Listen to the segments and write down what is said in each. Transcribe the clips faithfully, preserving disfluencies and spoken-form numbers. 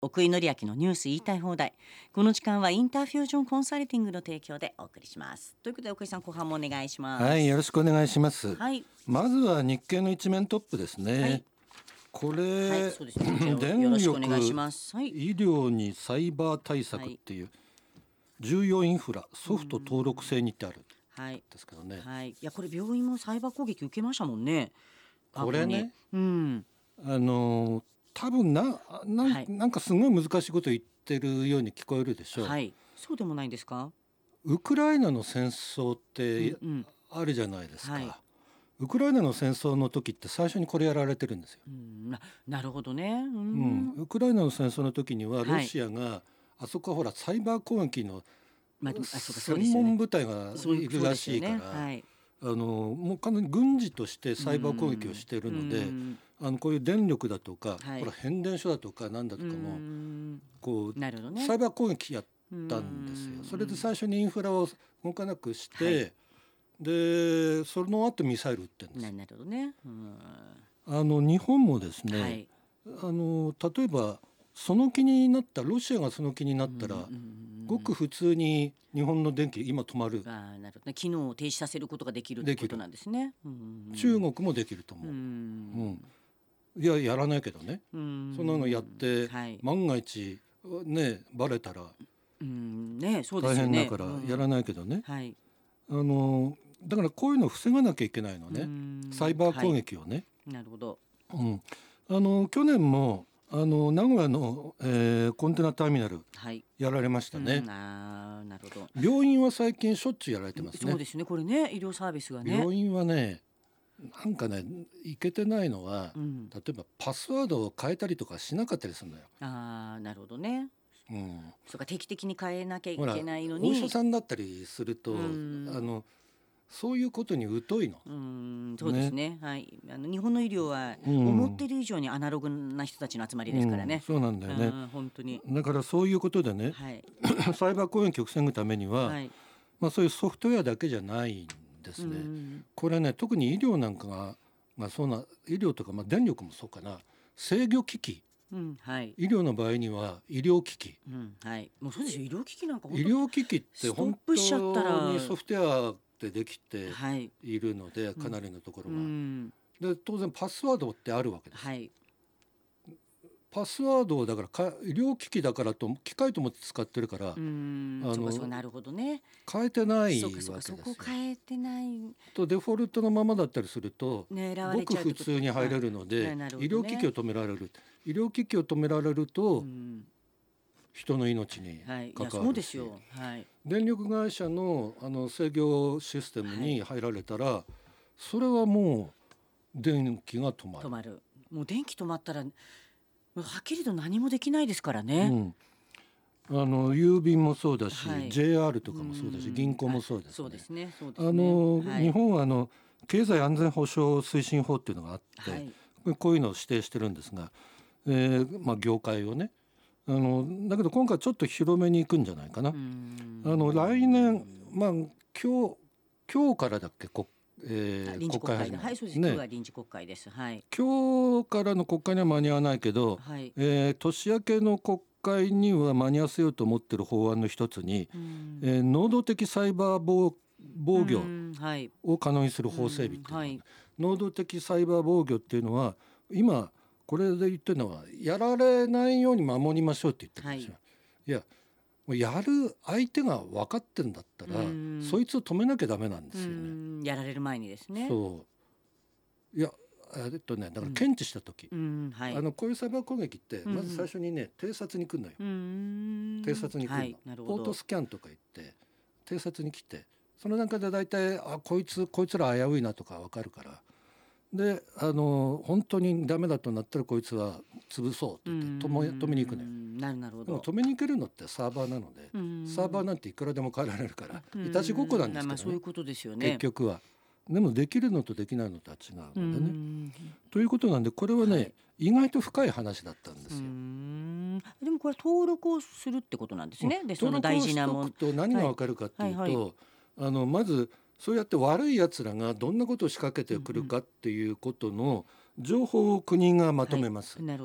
奥井紀明のニュース言いたい放題。この時間はインターフュージョンコンサルティングの提供でお送りします。ということで奥井さん、後半もお願いします。 はい、よろしくお願いします、 はい、 まずは日経の一面トップですね、はい、これ、 はい、そうですね、 電よろしくお力、 願いします。はい、 医療にサイバー対策っていう、はい、重要インフラソフト登録制にってある、はい、ですけどね、 はい、いやこれ病院もサイバー攻撃受けましたもんね。 これね、 うん、 あの多分 な, な, はい、 なんかすごい難しいこと言ってるように聞こえるでしょう、 はい、そうでもないんですか。 ウクライナの戦争ってあるじゃないですか、うんうん、はい、ウクライナの戦争の時って最初にこれやられてるんですよ、 うん、な, なるほどね、うんうん、ウクライナの戦争の時にはロシアが、はい、あそこはほらサイバー攻撃の専門部隊がいるらしいから、はい、あのもう完全に軍事としてサイバー攻撃をしているので、あのこういう電力だとか、はい、これ変電所だとかなんだとかもこう、ね、サイバー攻撃やったんですよ。それで最初にインフラを動かなくして、はい、でその後ミサイル撃ってるんです。 なるほどね。 あの日本もですね、はい、あの例えばその気になったロシアがその気になったら、ごく普通に日本の電気今止まる。 あ、なるほどね、機能を停止させることができるってことなんですね。 中国もできると思う。うん、いややらないけどね、そんなのやって、はい、万が一ねバレたら大変だからやらないけどね、はい、あのだからこういうのを防がなきゃいけないのね、サイバー攻撃をね、 はい、なるほど、 うん、あの去年もあの名古屋の、えー、コンテナターミナルやられましたね、はい、うん、あ、なるほど。病院は最近しょっちゅうやられてますね。 そうですね、これね、医療サービスがね、 病院はねなんかねいけてないのは、うん、例えばパスワードを変えたりとかしなかったりするのよ。 あ、なるほどね、うん、そうか、定期的に変えなきゃいけないのに、 ほらお医者さんだったりすると、うん、あのそういうことに疎いの。 うん、そうですね、はい、あの日本の医療は思ってる以上にアナログな人たちの集まりですからね、 うんうん、そうなんだよね、 本当に。 だからそういうことでね、はい、サイバー攻撃を防ぐためには、はい、まあ、そういうソフトウェアだけじゃないんですね、うん、これね特に医療なんかが、まあ、そうな医療とか、まあ、電力もそうかな、制御機器、うん、はい、医療の場合には医療機器、うん、はい、もうそうですよ、医療機器なんか本当医療機器って本当にソフトウェアでできているので、はい、かなりのところが、うん、で当然パスワードってあるわけです、はい、パスワードをだからか医療機器だからと機械と思って使ってるから、うん、あのそうかそう、なるほどね、変えてないわけですよ。 そこ変えてないとデフォルトのままだったりすると、ごく普通に入れるので、ね、医療機器を止められる、医療機器を止められると、うん、人の命に関わるし、はい、そうですよ、はい、電力会社 の, あの制御システムに入られたら、はい、それはもう電気が止まる。 止まる。もう電気止まったらはっきりと何もできないですからね、 うん、あの郵便もそうだし、はい、ジェイアール とかもそうだし、銀行もそうですね。 そうですね、そうですね。 あの、はい、日本はあの経済安全保障推進法っていうのがあって、はい、こういうのを指定してるんですが、えーまあ、業界をね、あのだけど今回ちょっと広めに行くんじゃないかな。あの来年、まあ、今日今日からだっけ国えー、 臨時国会で、はい、そうです、ね、今日は臨時国会です、はい、 今日からの国会には間に合わないけど、はい、えー、年明けの国会には間に合わせようと思っている法案の一つに、えー、能動的サイバー防防御を可能にする法整備っていうの、はい、能動的サイバー防御っていうのは今これで言ってるのはやられないように守りましょうって言ってるんですよ、はい、いややる相手が分かってんだったらそいつを止めなきゃダメなんですよね。 やられる前にですね。 そういやえっとねだから検知した時、うんうん、はい、あのこういうサイバー攻撃ってまず最初にね、うん、偵察に来るのよ。偵察に来るの、はい、ポートスキャンとか言って偵察に来て、その段階でだいたいあこいつこいつら危ういなとか分かるから、であの本当にダメだとなったらこいつは潰そうって言って止め、止めに行くのよ。 なるなるほど。 でも止めに行けるのってサーバーなので、サーバーなんていくらでも変えられるからいたちごっこなんですけどね、まあ、そういうことですよね、結局は。でもできるのとできないのとは違うのでね、ということなんでこれはね、はい、意外と深い話だったんですよ。うーん、でもこれ登録をするってことなんですね、うん、でその大事なもの登録をしとくと何が分かるかっていうと、はいはいはい、あのまずそうやって悪いやつらがどんなことを仕掛けてくるかっていうことの情報を国がまとめます、 うんうん、はい、なるほど。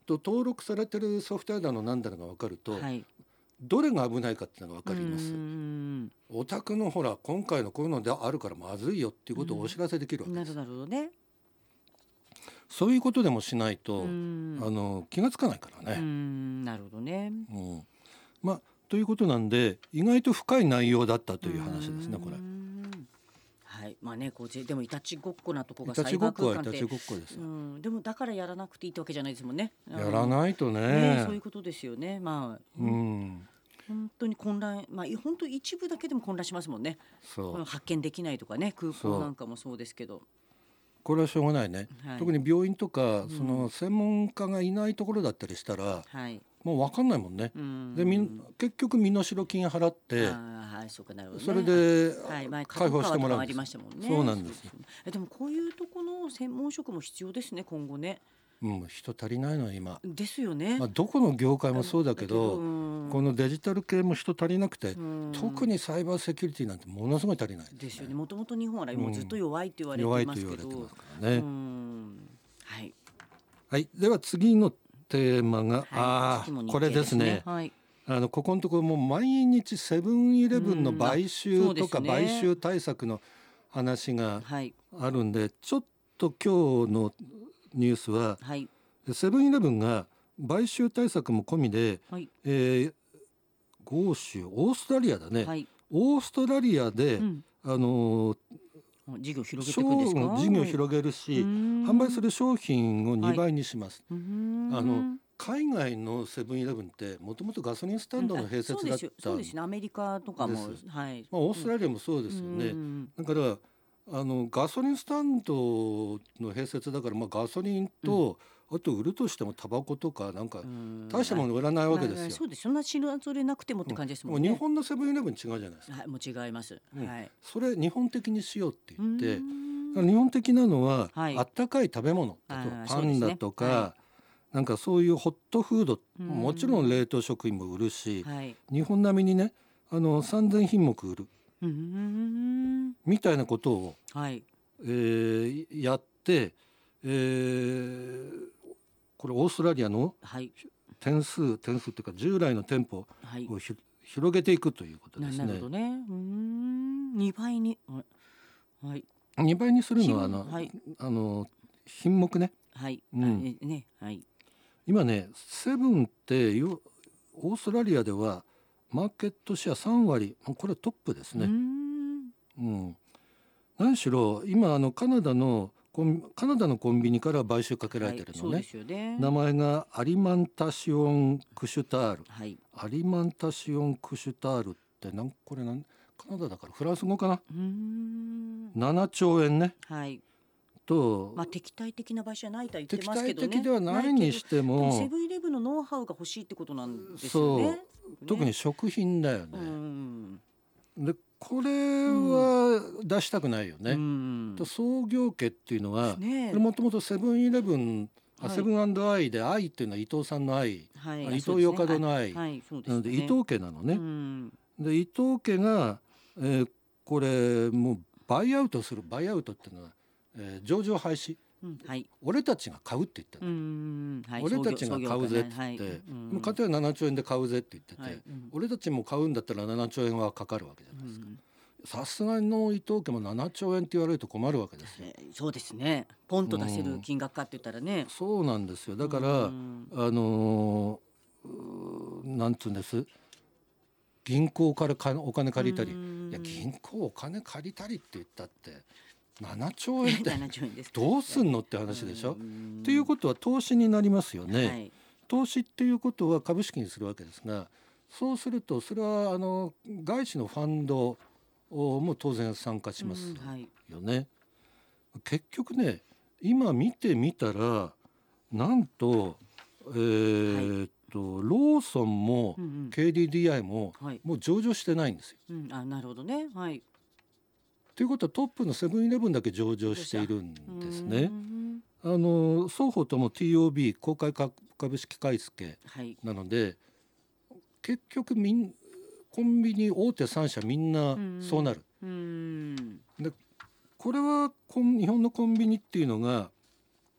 と登録されてるソフトウェアだのなんだのが分かると、はい、どれが危ないかっていうのが分かります。お宅のほら今回のこういうのであるからまずいよっていうことをお知らせできるわけです。 なるほどね。 そういうことでもしないとあの気がつかないからね。 うんなるほどね、 うんまあ、ということなんで意外と深い内容だったという話ですねこれ。 はいまあね、こうでもいたちごっこなとこがサイバー空間って、 いたちごっこはイタチごっこです。 うん、でもだからやらなくていいってわけじゃないですもんね。 やらないと ね, ねそういうことですよね。まあ、うん、本当に混乱、まあ本当一部だけでも混乱しますもんね。そう発見できないとかね、空港なんかもそうですけど。 これはしょうがないね、はい、特に病院とかその専門家がいないところだったりしたら、はい、もう分かんないもんね。うんでみ結局身代金払って、 あ、はい、そうかなるほどね、 それで解放してもらうんです。そうなんです。 えでもこういうところの専門職も必要ですね今後ね。 うん、人足りないの今ですよね、 まあ、どこの業界もそうだけどこのデジタル系も人足りなくて特にサイバーセキュリティなんてものすごい足りないですね。 ですよね。もともと日本はもうずっと弱いって言われてますけど、 弱いと言われてますからね。 はい、 はい、では次のテーマが、はい、あこれですね、はい、あのここのところもう毎日セブンイレブンの買収とか買収対策の話があるんで、ちょっと今日のニュースは、はい、セブンイレブンが買収対策も込みで、はいえー、豪州オーストラリアだね、はい、オーストラリアで、うん、あの事業広げていくんですか。 事業広げるし販売する商品をにばいにします、はい、あの海外のセブンイレブンってもともとガソリンスタンドの併設だった、うん、そうですそうですね。アメリカとかも、はいまあ、オーストラリアもそうですよね。だからあのガソリンスタンドの併設だから、まあ、ガソリンと、うん、あと売るとしてもタバコとかなんか大したもの売らないわけですよ、はい、 そうです。そんな品ぞれなくてもって感じですもんね、 うん、日本のセブンイレブン違うじゃないですか、 はい、もう違います、 うんはい、 それ日本的にしようって言って日本的なのは、はい、あったかい食べ物例えばパンだとか、ねはい、なんかそういうホットフードもちろん冷凍食品も売るし、はい、日本並みにねあのさんぜんひんもく売るみたいなことを、はいえー、やって、えー、これオーストラリアの点数、はい、点数っていうか従来の店舗を、はい、広げていくということですね。 なるほどね。うーんにばいに、はい、 にばいにするのはあの、はい、あの品目ね、 はいうんねはい、 今ねセブンってオーストラリアではマーケットシェアさんわりこれトップですね。うん、うん、何しろ今あのカナダのコンカナダのコンビニから買収かけられてるのね、はい、そうですよね。名前がアリマンタシオンクシュタール、はい、アリマンタシオンクシュタールってなんこれなんカナダだからフランス語かな。うーんななちょうえんね、はいとまあ、敵対的な場所じゃないとは言ってますけどね。 敵対的ではないにしてもセブンイレブンのノウハウが欲しいってことなんですよね。 そう特に食品だよね。うんでこれは出したくないよね、うん、と創業家っていうのはもともとセブンイレブンセブン&アイで愛っていうのは伊藤さんの愛、はい、伊藤洋華堂の愛、はいはい、なので伊藤家なのね、うん、で伊藤家が、えー、これもうバイアウトするバイアウトっていうのは、えー、上場廃止、うんはい、俺たちが買うって言ってる、うんはい、俺たちが買うぜって言って、はいうん、家庭はななちょうえんで買うぜって言ってて、はいうん、俺たちも買うんだったらななちょうえんはかかるわけじゃないですか。さすがの伊藤家もななちょうえんって言われると困るわけですよ、えー、そうですね。ポンと出せる金額かって言ったらね、 うん、そうなんですよ。だから、うん、あのー、なんつうんです銀行からお金借りたり、いや銀行お金借りたりって言ったってななちょうえんってどうすんのって話でしょ。っていうことは投資になりますよね、はい、投資っていうことは株式にするわけですが、そうするとそれはあの外資のファンドも当然参加しますよね、はい、結局ね今見てみたらなんとえー、っと、はい、ローソンも ケーディーディーアイ ももう上場してないんですよ、 うんうん、あなるほどね、はい、 ということはトップのセブンイレブンだけ上場しているんですね。あの双方とも ティーオービー 公開株式買い付けなので、はい、結局みんコンビニ大手さん社みんなそうなる。うんでこれは日本のコンビニっていうのが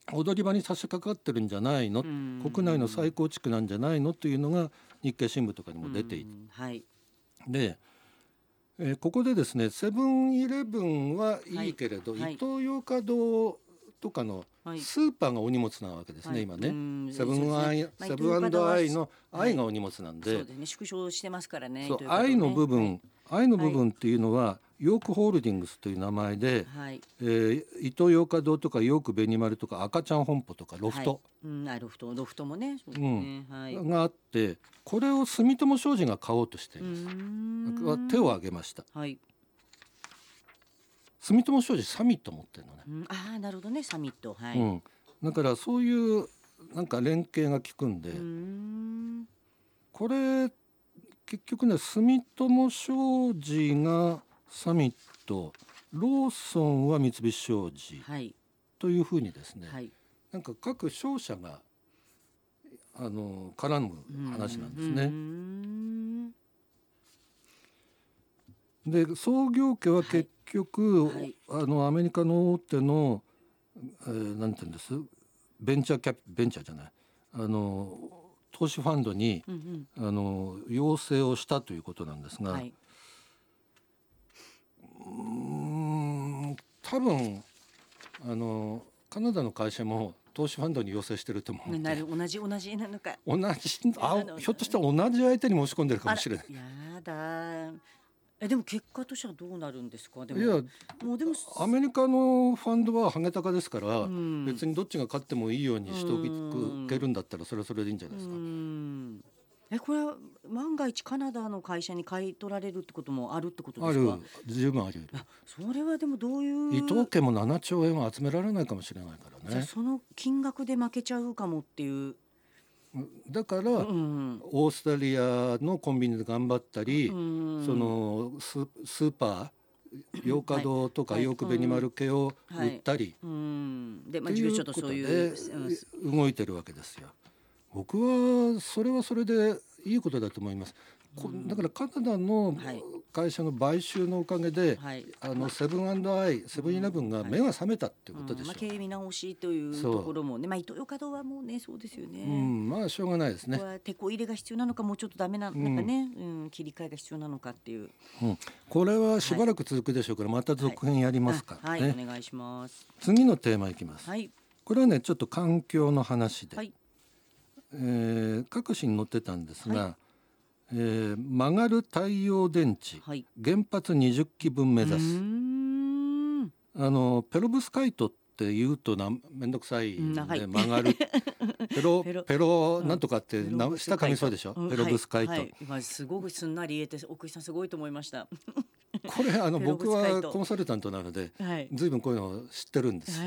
踊り場に差し掛かってるんじゃないの、国内の再構築なんじゃないのというのが日経新聞とかにも出ていて、 はい、 で、えー、ここでですねセブンイレブンはいいけれど、はい、イトーヨーカドーとかのスーパーがお荷物なわけですね、はい、今ね、セブンアイ、セブン&アイの愛がお荷物なんで、はい、 そうですね、縮小してますからね。 そう、愛の部分、はい、愛の部分っていうのは、はい、ヨークホールディングスという名前で、はい、えー、イトーヨーカドーとかヨークベニマルとか赤ちゃん本舗とかロフト、はい、 うん、ロフトロフトもね、そうですね、 うん、はい、があって、これを住友商事が買おうとしています。手を挙げました。はい、住友商事サミット持ってるのね、 うん、ああ、なるほどね、サミット、はい、 うん、だからそういうなんか連携が効くんで、うーん、これ結局ね、住友商事がサミット、ローソンは三菱商事、はい、というふうにですね、はい、なんか各商社があの絡む話なんですね。で、創業家は結局、はいはい、あのアメリカの大手の、えー、なんていうんです、ベンチャーキャピベンチャーじゃないあの投資ファンドに、うんうん、あの要請をしたということなんですが、はい、うーん多分あのカナダの会社も投資ファンドに要請してると思うので、 同じ同じなのか、 同じあひょっとしたら同じ相手に申し込んでるかもしれない。 やだ、えでも結果としてはどうなるんですか。でもいや、 もうでもアメリカのファンドはハゲタカですから、うん、別にどっちが勝ってもいいようにしておけるんだったらそれはそれでいいんじゃないですか。うん、 えこれは万が一カナダの会社に買い取られるってこともあるってことですか。 ある、十分あり得る。 それはでもどういう伊藤家もななちょうえんは集められないかもしれないからね。 じゃあその金額で負けちゃうかもっていう。 だから、うん、オーストラリアのコンビニで頑張ったり、うん、その ス, スーパーヨーカドーとかヨークベニマル系を売ったり、はい、うん、で、まあ、ということで動いてるわけですよ。僕はそれはそれでいいことだと思います。だからカナダの会社の買収のおかげで、はい、あのセブン&アイ、セブンイレブンが目が覚めたっていうことでしょう、うん、まあ、経営見直しというところもね、まあ、イトーヨーカドーはもうね、そうですよね、 うん、まあしょうがないですね。 ここは手こ入れが必要なのか、もうちょっとダメな、なんかね、うんうん、切り替えが必要なのかっていう、 うん、これはしばらく続くでしょうから、また続編やりますからね、 はいはい、お願いします。 次のテーマいきます、はい、これはねちょっと環境の話で、はい、えー、各紙に載ってたんですが、はい、えー、曲がる太陽電池、はい、原発にじゅっきぶん目指す。あのペロブスカイトって言うとなめんどくさいんで、はい、曲がるペロペロ、ペロなんとかってな、うん、下噛みそうでしょ、うん、ペロブスカイト、はいはい、 今すごくすんなり言えて奥井さんすごいと思いましたこれあの僕はコンサルタントなので、はい、ずいぶんこういうの知ってるんです、はい、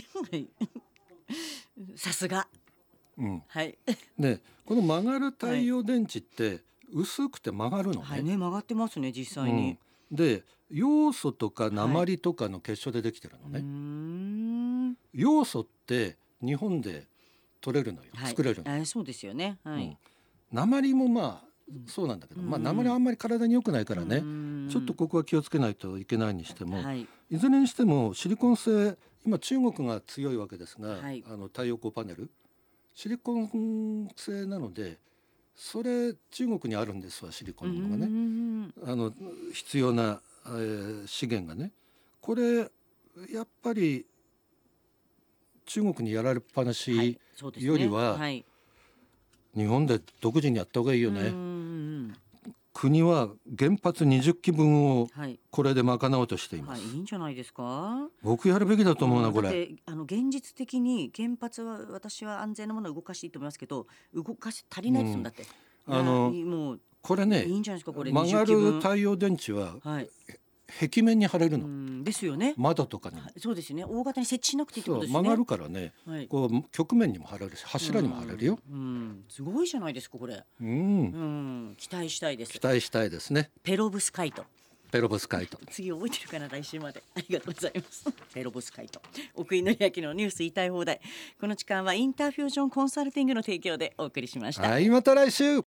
さすが、 うん、はい、でこの曲がる太陽電池って薄くて曲がるのね、 はいね、曲がってますね実際に、 うん、で要素とか鉛とかの結晶でできてるのね、はい、うーん、要素って日本で取れるのよ、はい、作れるのよ、 えー、そうですよね、はい、うん、 鉛もまあそうなんだけど、まあ、鉛はあんまり体に良くないからね、ちょっとここは気をつけないといけないにしても、はい、いずれにしてもシリコン製、今中国が強いわけですが、はい、あの太陽光パネルシリコン製なので、それ中国にあるんですわ、シリコンがね、あの必要な、えー、資源がね、これやっぱり中国にやられっぱなしよりは、はい、はい、日本で独自にやった方がいいよね。うん、国は原発にじゅっきぶんをこれで賄おうとしています、 はいはい、いいんじゃないですか。 僕やるべきだと思うな、これ。 だってあの現実的に原発は私は安全なものを動かしていいと思いますけど、動かし足りないですもん、だって、 うん、あのもうこれね、 いいんじゃないですか、これ曲がる太陽電池は、はい、壁面に貼れるの、 うんですよね、 窓とかにも、 そうですよね、大型に設置しなくていいってことですね。 曲がるからね、はい、こう曲面にも貼れるし柱にも貼れるよ、 うんうん、すごいじゃないですかこれ、うんうん、期待したいです。 期待したいですね。 ペロブスカイト、 ペロブスカイト次覚えてるかな、来週まで。ありがとうございますペロブスカイト、奥井紀明のニュース言いたい放題。この時間はインターフュージョンコンサルティングの提供でお送りしました。 はい、また来週。